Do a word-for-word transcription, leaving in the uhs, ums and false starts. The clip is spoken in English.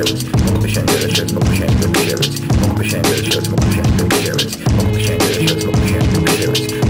share it. Smoke up a shank, let us share it. Smoke up a shank, let us share it. Smoke up a shank, let us share it. Smoke up a shank, let us share it. Smoke up a shank, let us share it. Smoke up a shank, let us share it.